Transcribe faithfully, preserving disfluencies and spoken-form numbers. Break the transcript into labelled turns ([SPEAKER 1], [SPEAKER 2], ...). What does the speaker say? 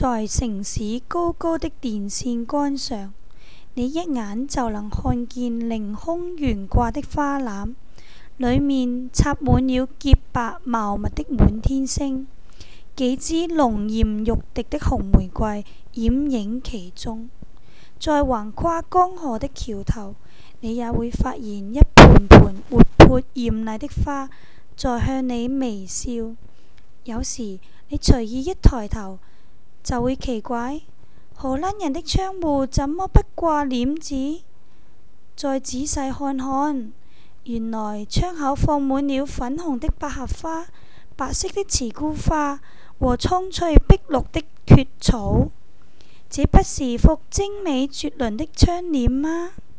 [SPEAKER 1] 在城市高高的電線桿上，你一眼就能看見凌空懸掛的花籃，裏面插滿了潔白茂密的滿天星，幾支濃豔欲滴的紅玫瑰掩映其中。在橫跨江河的橋頭，你也會發現一盆盆活潑豔麗的花在向你微笑。有時你隨意一抬頭，就會奇怪，荷蘭人的窗戶怎麼不掛簾子？再仔細看看，原來窗口放滿了粉紅的百合花、白色的慈菇花和蒼翠碧綠的蕨草。這不是幅精美絕倫的窗簾嗎？